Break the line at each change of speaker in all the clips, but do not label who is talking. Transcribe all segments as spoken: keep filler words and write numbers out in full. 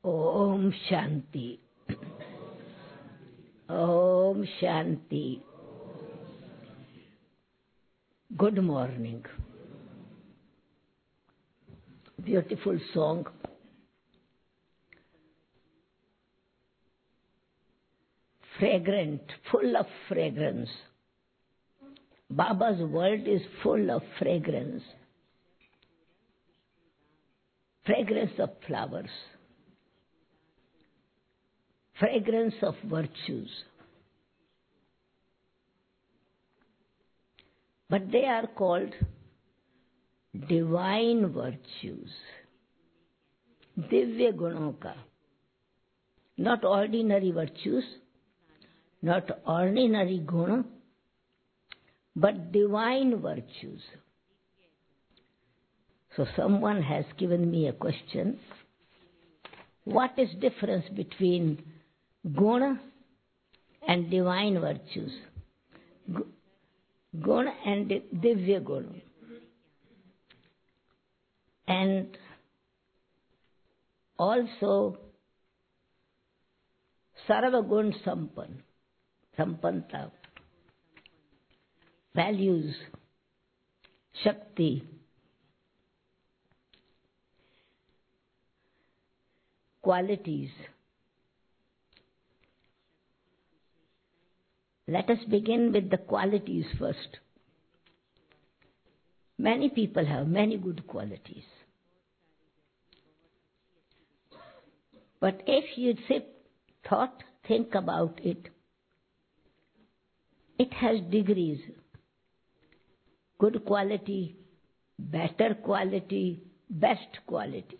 Om Shanti. Om Shanti. Good morning. Beautiful song. Fragrant, full of fragrance. Baba's world is full of fragrance. Fragrance of flowers. Fragrance of virtues. But they are called divine virtues. Divya Gunon ka. Not ordinary virtues, not ordinary guna, but divine virtues. So someone has given me a question. What is difference between guna and divine virtues? Guna and divya guna. And also sarva gun sampan, sampanta, values, shakti, qualities. Let us begin with the qualities first. Many people have many good qualities. But if you sit, thought, think about it, it has degrees. Good quality, better quality, best quality.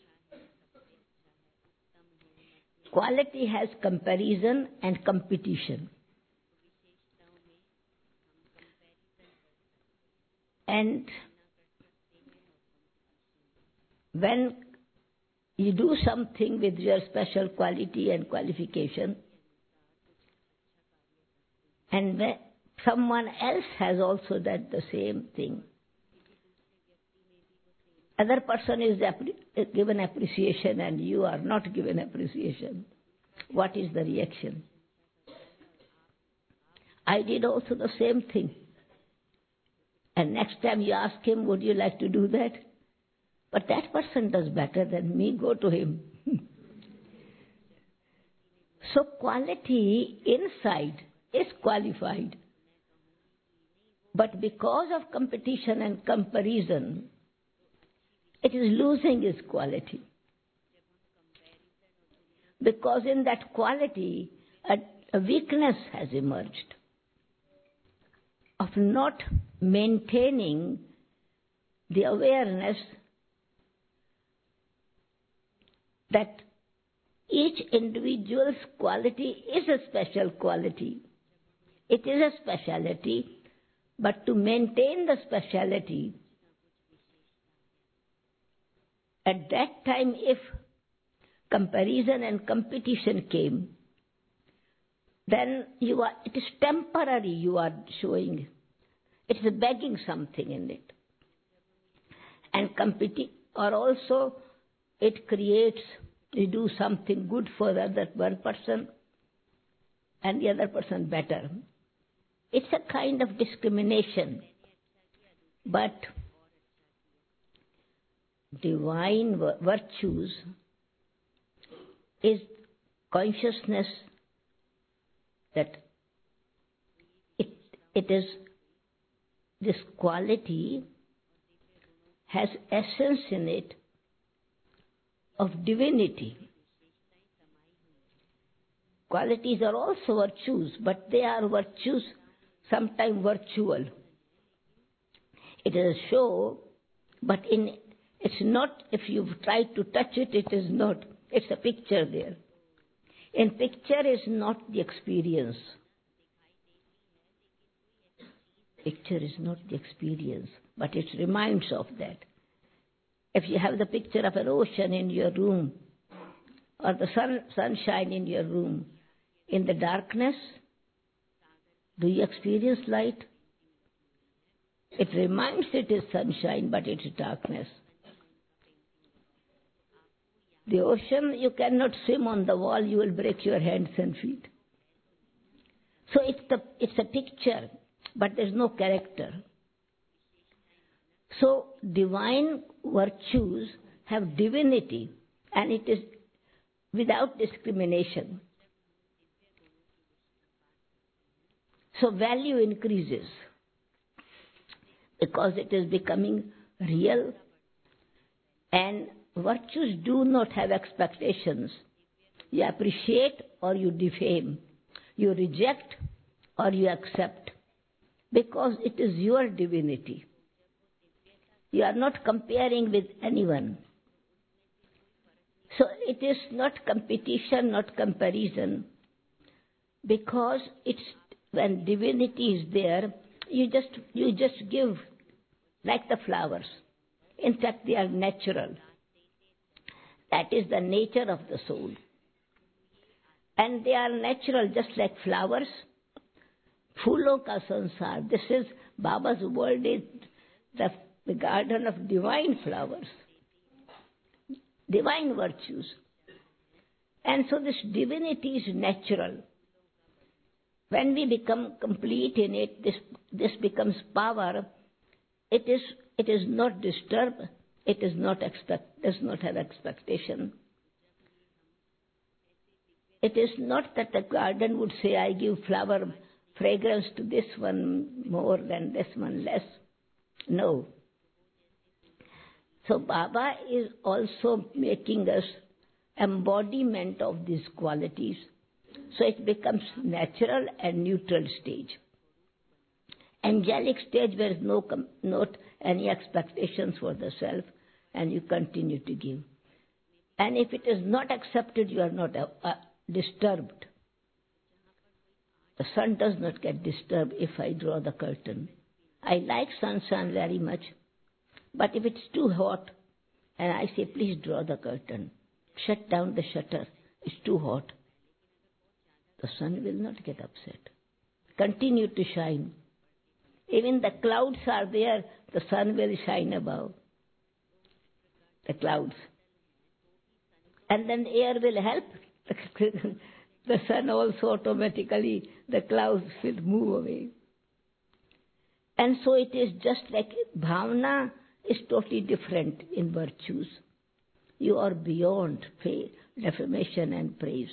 Quality has comparison and competition. And when you do something with your special quality and qualification, and when someone else has also done the same thing, other person is given appreciation and you are not given appreciation. What is the reaction? I did also the same thing. And next time you ask him, would you like to do that? But that person does better than me, go to him. So quality inside is qualified. But because of competition and comparison, it is losing its quality. Because in that quality, a, a weakness has emerged of not maintaining the awareness that each individual's quality is a special quality. It is a speciality, but to maintain the speciality, at that time if comparison and competition came, then you are, it is temporary you are showing. It is begging something in it. And competi- or also it creates, you do something good for the other one person and the other person better. It's a kind of discrimination. But divine virtues is consciousness that it, it is, this quality has essence in it of divinity. Qualities are also virtues, but they are virtues sometimes virtual. It is a show, but in it's not, if you've tried to touch it, it is not. It's a picture there. In picture is not the experience. Picture is not the experience, but it reminds of that. If you have the picture of an ocean in your room, or the sun, sunshine in your room, in the darkness, do you experience light? It reminds it is sunshine, but it is darkness. The ocean, you cannot swim on the wall, you will break your hands and feet. So it's, the, it's a picture, but there's no character. So divine virtues have divinity, and it is without discrimination. So value increases because it is becoming real, and virtues do not have expectations. You appreciate or you defame. You reject or you accept, because it is your divinity. You are not comparing with anyone. So it is not competition, not comparison, because it's when divinity is there, you just you just give like the flowers. In fact, they are natural. That is the nature of the soul. And they are natural, just like flowers. Phoolon ka sansar. This is Baba's world, is the, the garden of divine flowers, divine virtues. And so this divinity is natural. When we become complete in it, this this becomes power. It is it is not disturbed. It is not expect does not have expectation. It is not that the garden would say, I give flower fragrance to this one more than this one less. No. So Baba is also making us embodiment of these qualities. So it becomes natural and neutral stage. Angelic stage where there is no, not any expectations for the self, and you continue to give. And if it is not accepted, you are not uh, uh, disturbed. The sun does not get disturbed if I draw the curtain. I like sunshine very much, but if it's too hot, and I say, please draw the curtain, shut down the shutter, it's too hot, the sun will not get upset. Continue to shine. Even the clouds are there, the sun will shine above the clouds. And then the air will help the sun also automatically, the clouds will move away. And so it is just like bhavana is totally different in virtues. You are beyond faith, defamation and praise.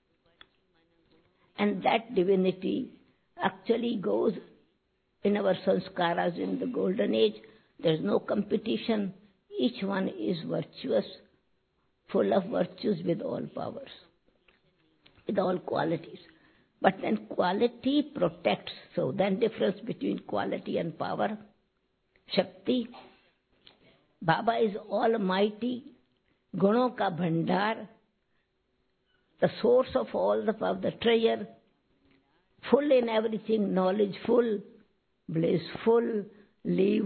And that divinity actually goes in our sanskaras in the golden age. There is no competition. Each one is virtuous, full of virtues with all powers, with all qualities. But then quality protects. So then difference between quality and power. Shakti. Baba is almighty. Guno ka bhandar. The source of all the power, the treasure. Full in everything, knowledge full, blissful, live,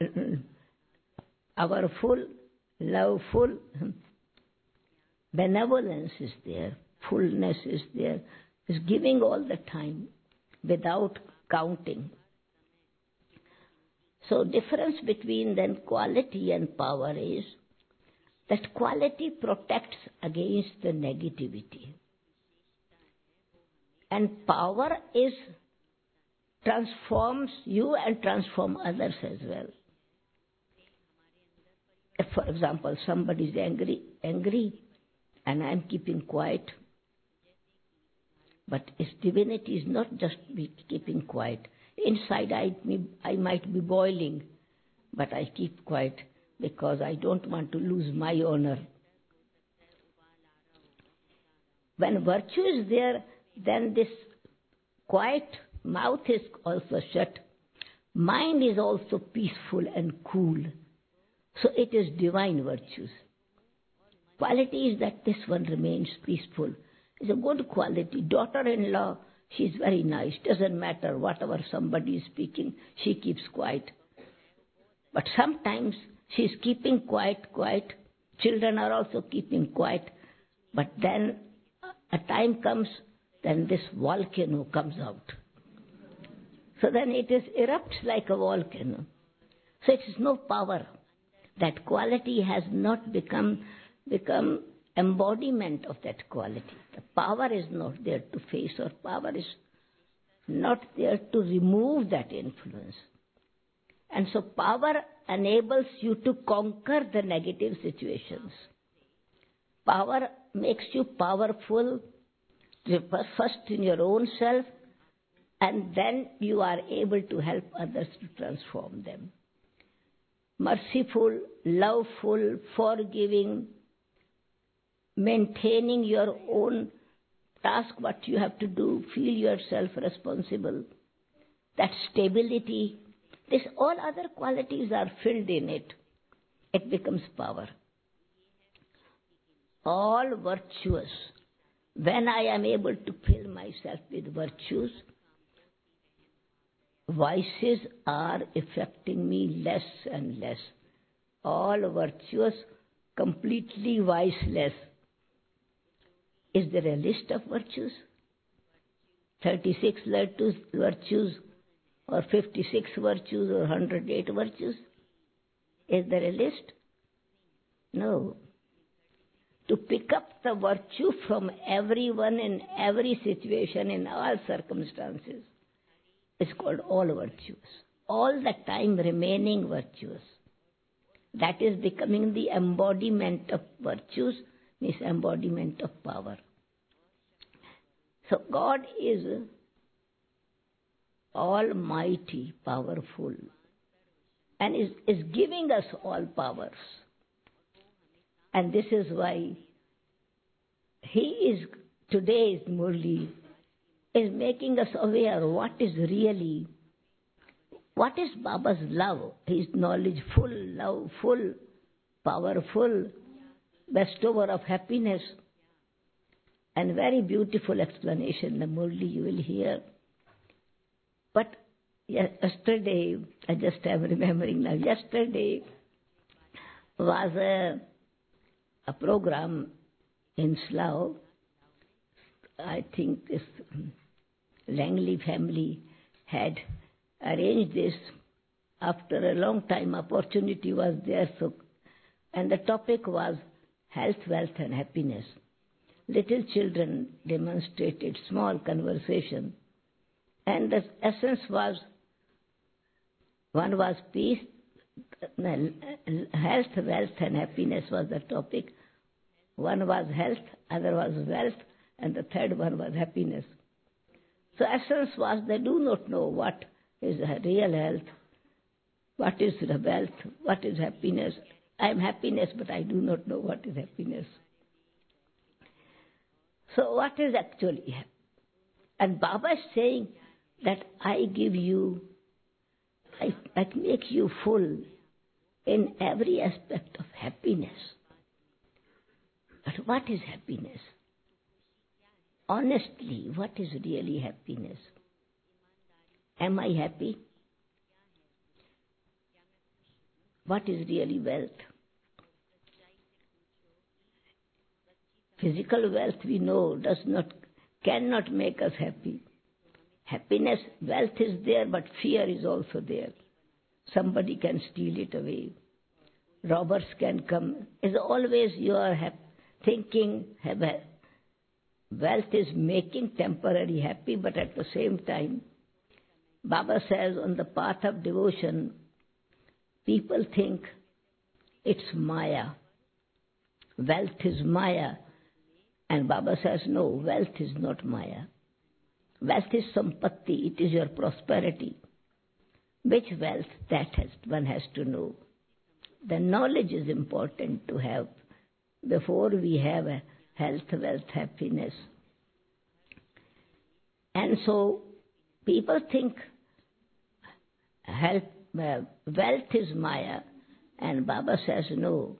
our full, love full. Benevolence is there. Fullness is there. Is giving all the time without counting. So difference between then quality and power is that quality protects against the negativity. And power is transforms you and transform others as well. If, for example, somebody is angry, angry, and I am keeping quiet, but his divinity is not just be keeping quiet. Inside I, I might be boiling, but I keep quiet because I don't want to lose my honor. When virtue is there, then this quiet mouth is also shut. Mind is also peaceful and cool. So it is divine virtues. Quality is that this one remains peaceful. It's a good quality. Daughter-in-law, she's very nice. Doesn't matter whatever somebody is speaking, she keeps quiet. But sometimes she's keeping quiet, quiet. Children are also keeping quiet. But then a time comes, then this volcano comes out. So then it is erupts like a volcano. So it is no power. That quality has not become become embodiment of that quality. The power is not there to face, or power is not there to remove that influence. And so power enables you to conquer the negative situations. Power makes you powerful first in your own self, and then you are able to help others to transform them. Merciful, loveful, forgiving, maintaining your own task, what you have to do, feel yourself responsible, that stability, this all other qualities are filled in it. It becomes power. All virtuous. When I am able to fill myself with virtues, vices are affecting me less and less. All virtuous, completely viceless. Is there a list of virtues? thirty-six virtues, or fifty-six virtues, or one hundred eight virtues? Is there a list? No. To pick up the virtue from everyone in every situation, in all circumstances, is called all virtuous. All the time remaining virtuous. That is becoming the embodiment of virtues, means embodiment of power. So God is almighty, powerful, and is, is giving us all powers. And this is why he is, today's Murli, is making us aware what is really, what is Baba's love, his knowledge, full, love, full, powerful, bestower of happiness. And very beautiful explanation, the Murli you will hear. But yesterday, I just am remembering now, yesterday was a, a program in Slough. I think this Langley family had arranged this after a long time. Opportunity was there, so, and the topic was health, wealth and happiness. Little children demonstrated small conversation, and the essence was, one was peace, health, wealth and happiness was the topic. One was health, other was wealth, and the third one was happiness. So essence was, they do not know what is real health, what is the wealth, what is happiness. I am happiness, but I do not know what is happiness. So what is actually happiness? And Baba is saying that I give you, I, I make you full in every aspect of happiness. But what is happiness? Honestly, what is really happiness? Am I happy? What is really wealth? Physical wealth, we know, does not, cannot make us happy. Happiness, wealth is there, but fear is also there. Somebody can steal it away. Robbers can come. Is always you are happy, thinking, wealth is making temporary happy, but at the same time, Baba says on the path of devotion, people think it's Maya. Wealth is Maya. And Baba says, no, wealth is not Maya. Wealth is Sampatti, it is your prosperity. Which wealth? That has, one has to know. The knowledge is important to have before we have a health, wealth, happiness. And so people think health, uh, wealth is Maya, and Baba says no.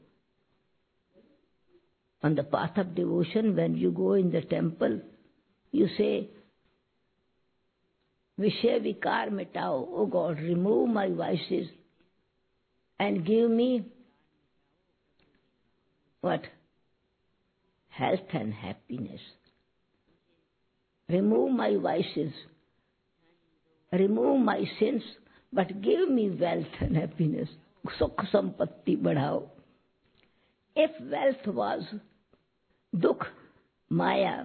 On the path of devotion, when you go in the temple, you say, Vishya Vikar Mitao, oh God, remove my vices and give me what? Health and happiness. Remove my vices, remove my sins, but give me wealth and happiness. Sukh sampatti badhao. If wealth was dukh, maya,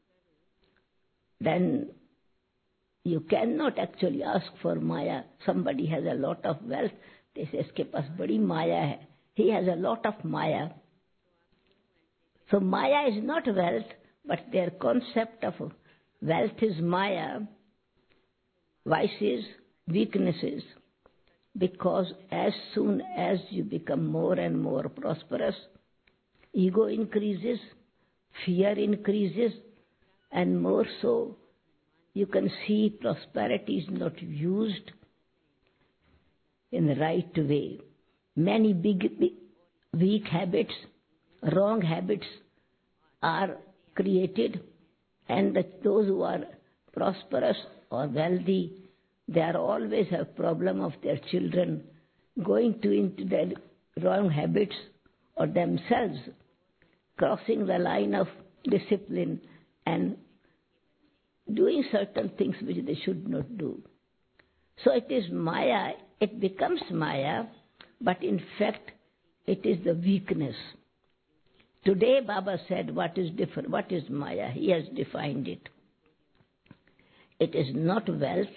then you cannot actually ask for maya. Somebody has a lot of wealth, they say, iske paas badi maya hai. He has a lot of maya. So maya is not wealth, but their concept of wealth is maya, vices, weaknesses. Because as soon as you become more and more prosperous, ego increases, fear increases, and more so, you can see prosperity is not used in the right way. Many big, big weak habits, wrong habits are created, and that those who are prosperous or wealthy, they are always have problem of their children going to into their wrong habits or themselves crossing the line of discipline and doing certain things which they should not do. So it is maya, it becomes maya, but in fact it is the weakness. Today Baba said what is different, what is maya? He has defined it. It is not wealth.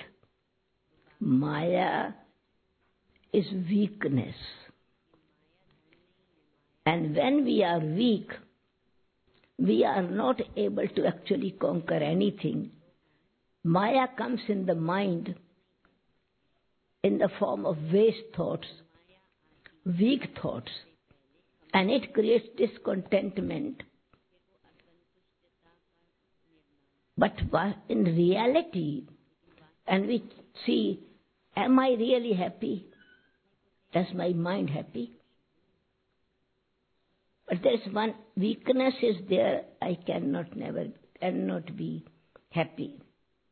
Maya is weakness. And when we are weak, we are not able to actually conquer anything. Maya comes in the mind in the form of waste thoughts, weak thoughts, and it creates discontentment. But in reality, and we see, am I really happy? Is my mind happy? But there is one weakness is there, I cannot never, cannot be happy.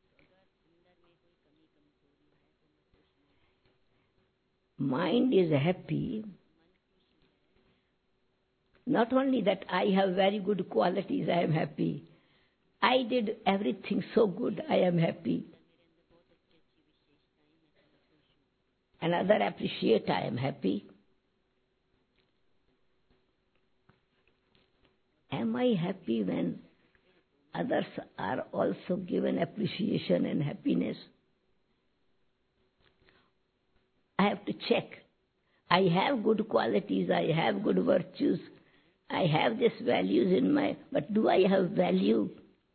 Mind is happy. Not only that I have very good qualities, I am happy. I did everything so good, I am happy. Another appreciate, I am happy. Am I happy when others are also given appreciation and happiness? I have to check. I have good qualities, I have good virtues, I have these values in my, but do I have value?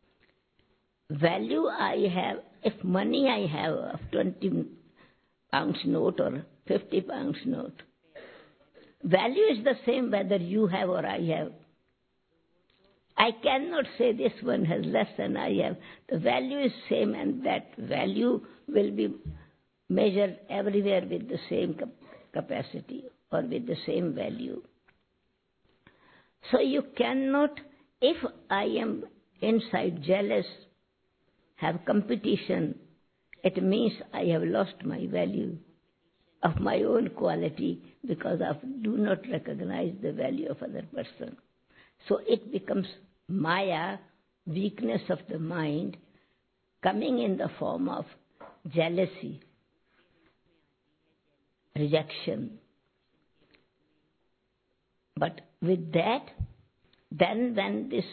Value I have, if money I have of twenty pounds note or fifty pounds note, value is the same whether you have or I have. I cannot say this one has less than I have. The value is same, and that value will be measured everywhere with the same capacity or with the same value. So you cannot, if I am inside jealous, have competition, it means I have lost my value of my own quality because I do not recognize the value of other person. So it becomes maya, weakness of the mind, coming in the form of jealousy, rejection. But with that, then when this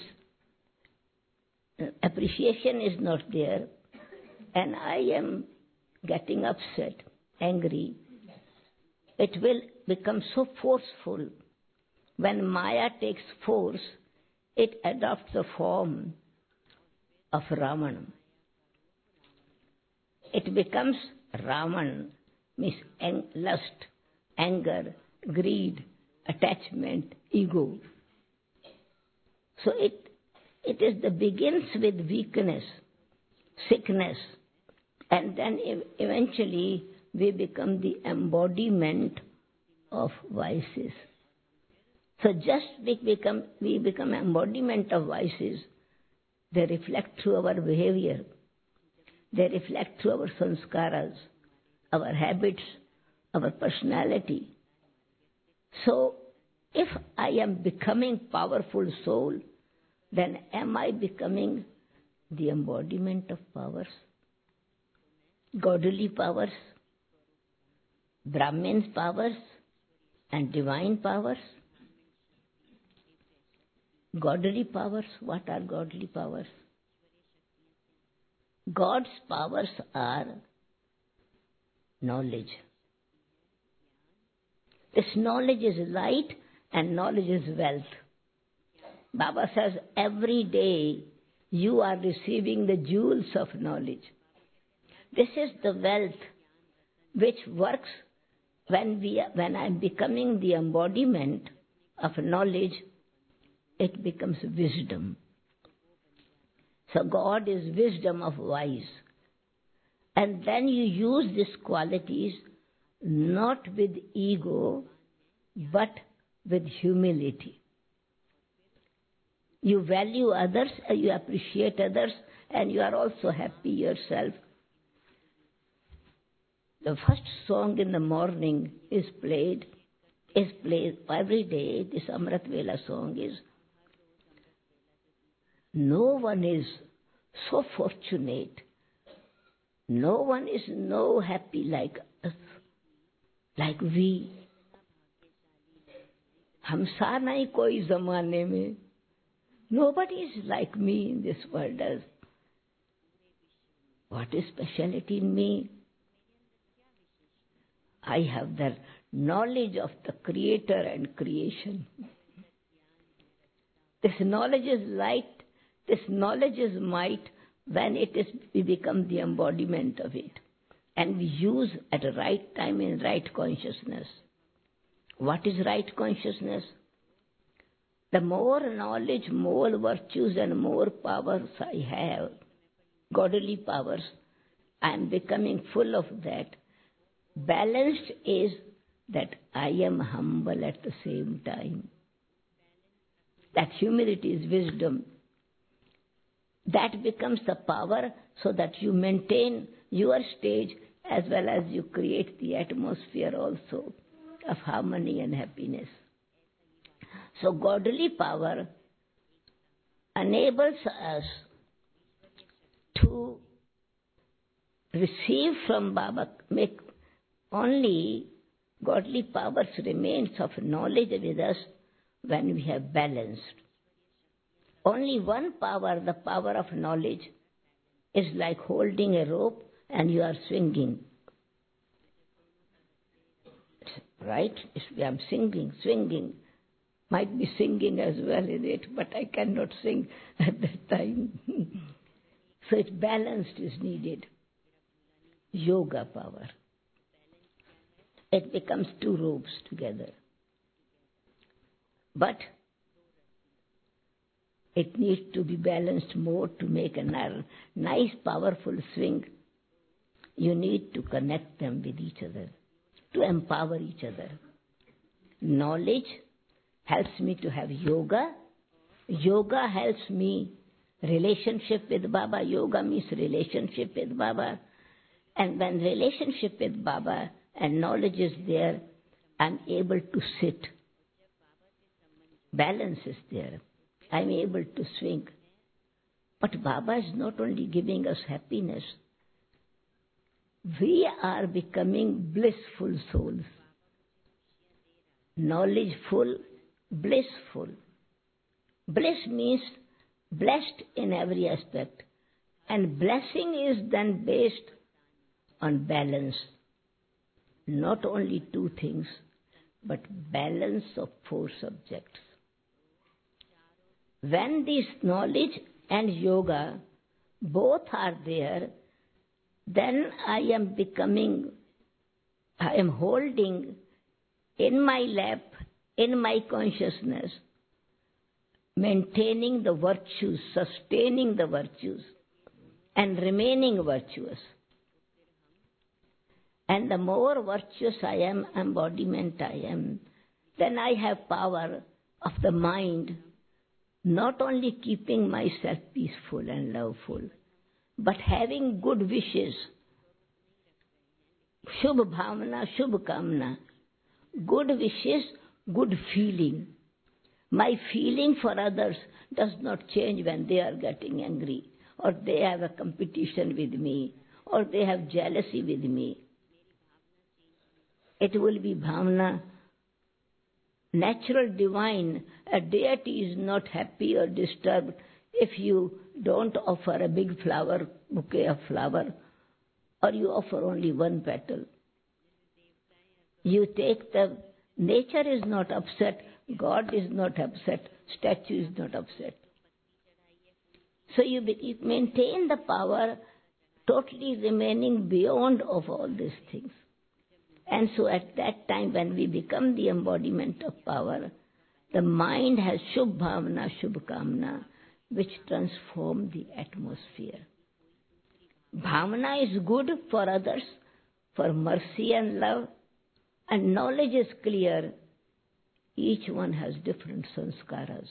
appreciation is not there, and I am getting upset, angry, it will become so forceful. When maya takes force, it adopts the form of Raman. It becomes Raman, means lust, anger, greed, attachment, ego. So it it is the begins with weakness, sickness, and then eventually we become the embodiment of vices. So just we become we become embodiment of vices. They reflect through our behavior. They reflect through our sanskaras, our habits, our personality. So if I am becoming powerful soul, then am I becoming the embodiment of powers? Godly powers, Brahmin's powers, and divine powers? Godly powers, what are godly powers? God's powers are knowledge. This knowledge is light and knowledge is wealth. Baba says every day you are receiving the jewels of knowledge. This is the wealth which works when we, when I am becoming the embodiment of knowledge, it becomes wisdom. So God is wisdom of wise. And then you use these qualities not with ego, but with humility. You value others, you appreciate others, and you are also happy yourself. The first song in the morning is played, is played every day. This Amrit Vela song is, no one is so fortunate, no one is no happy like us, like we. हम सा नहीं कोई ज़माने में. Nobody is like me in this world. As what is speciality in me? I have the knowledge of the Creator and creation. This knowledge is light, this knowledge is might when it is, we become the embodiment of it. And we use at the right time in right consciousness. What is right consciousness? The more knowledge, more virtues and more powers I have, godly powers, I am becoming full of that. Balanced is that I am humble at the same time. That humility is wisdom. That becomes the power so that you maintain your stage as well as you create the atmosphere also of harmony and happiness. So godly power enables us to receive from Baba, make only godly powers remains of knowledge with us when we have balanced. Only one power, the power of knowledge, is like holding a rope and you are swinging. Right? I am singing, swinging. Might be singing as well in it, but I cannot sing at that time. So it's balanced is needed. Yoga power. It becomes two ropes together. But it needs to be balanced more to make a nice, powerful swing. You need to connect them with each other, to empower each other. Knowledge helps me to have yoga. Yoga helps me relationship with Baba. Yoga means relationship with Baba. And when relationship with Baba and knowledge is there, I'm able to sit. Balance is there. I'm able to swing. But Baba is not only giving us happiness, we are becoming blissful souls. Knowledgeful, blissful. Bliss means blessed in every aspect. And blessing is then based on balance. Not only two things, but balance of four subjects. When this knowledge and yoga both are there, then I am becoming, I am holding in my lap, in my consciousness, maintaining the virtues, sustaining the virtues, and remaining virtuous. And the more virtuous I am, embodiment I am, then I have power of the mind, not only keeping myself peaceful and loveful, but having good wishes, Shubh Bhavana, Shubh Kamna, good wishes, good feeling. My feeling for others does not change when they are getting angry, or they have a competition with me, or they have jealousy with me. It will be bhavana natural divine, a deity is not happy or disturbed if you don't offer a big flower, bouquet of flower, or you offer only one petal. You take the, nature is not upset, God is not upset, statue is not upset. So you, be, you maintain the power totally remaining beyond of all these things. And so at that time when we become the embodiment of power, the mind has Shubh Bhavana, Shubh Kamna, which transform the atmosphere. Bhavana is good for others, for mercy and love, and knowledge is clear. Each one has different sanskaras.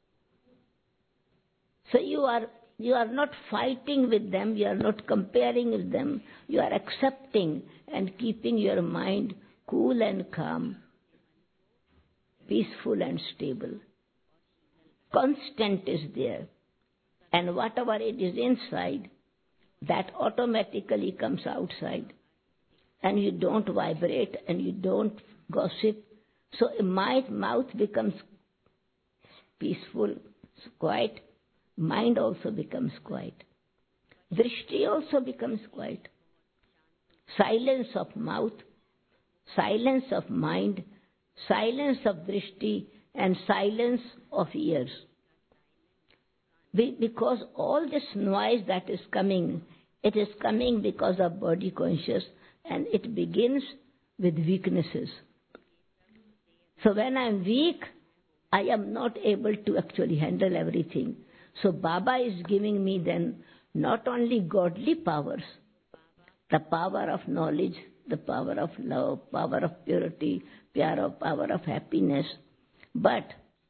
So you are you are not fighting with them, you are not comparing with them, you are accepting and keeping your mind cool and calm, peaceful and stable. Constant is there. And whatever it is inside, that automatically comes outside. And you don't vibrate and you don't gossip. So my mouth becomes peaceful, quiet. Mind also becomes quiet. Drishti also becomes quiet. Silence of mouth, silence of mind, silence of drishti, and silence of ears. Because all this noise that is coming, it is coming because of body conscious, and it begins with weaknesses. So when I am weak, I am not able to actually handle everything. So Baba is giving me then not only godly powers, the power of knowledge, the power of love, power of purity, power of happiness, but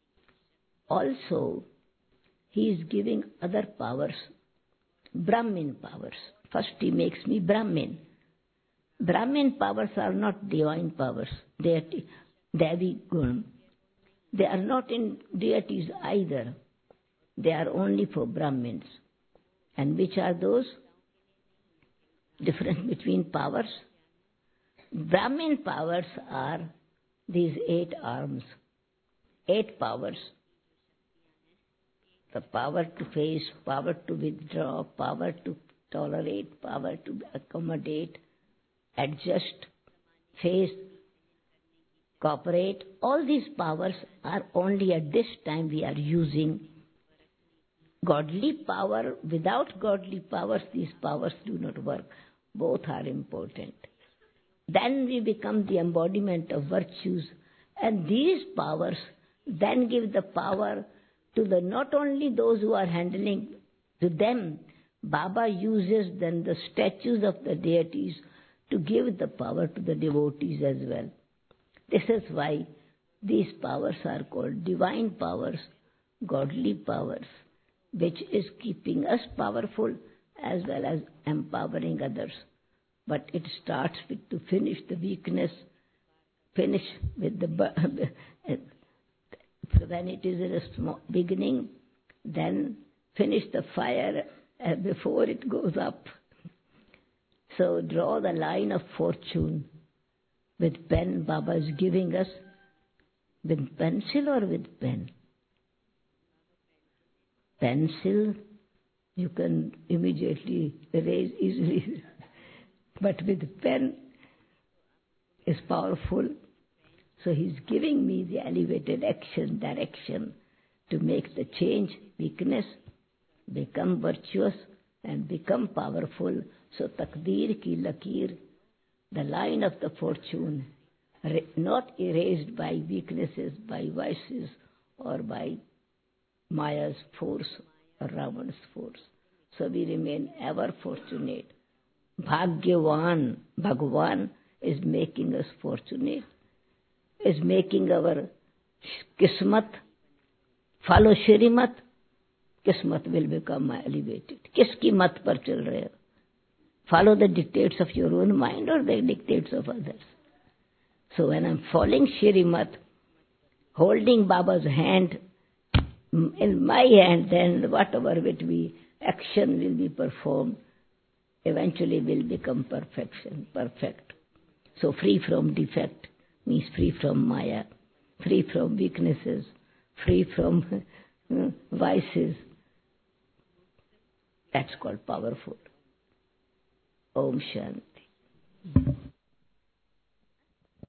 also He is giving other powers, Brahmin powers. First He makes me Brahmin. Brahmin powers are not divine powers, they are Devi Gun. They are not in deities either. They are only for Brahmins. And which are those? Difference between powers. Brahmin powers are these eight arms, eight powers. The power to face, power to withdraw, power to tolerate, power to accommodate, adjust, face, cooperate. All these powers are only at this time we are using. Godly power, without godly powers, these powers do not work. Both are important. Then we become the embodiment of virtues, and these powers then give the power to the not only those who are handling, to them Baba uses then the statues of the deities to give the power to the devotees as well. This is why these powers are called divine powers, godly powers, which is keeping us powerful as well as empowering others. But it starts with to finish the weakness, finish with the, when it is in a small beginning, then finish the fire before it goes up. So draw the line of fortune with pen. Baba is giving us with pencil or with pen? Pencil, you can immediately erase easily. But with pen is powerful. So he's giving me the elevated action, direction to make the change, weakness, become virtuous and become powerful. So takdeer ki lakir, the line of the fortune, not erased by weaknesses, by vices or by Maya's force or Ravan's force. So we remain ever fortunate. Bhagyavan, Bhagwan is making us fortunate, is making our kismat, follow Shrimat, kismat will become elevated. Kiski mat par chal rahe ho? Follow the dictates of your own mind or the dictates of others? So when I'm following Shrimat, holding Baba's hand in my hand, then whatever will be, action will be performed, eventually will become perfection, perfect. So free from defect means free from Maya. free from weaknesses, free from uh, vices. That's called powerful. Om Shanti.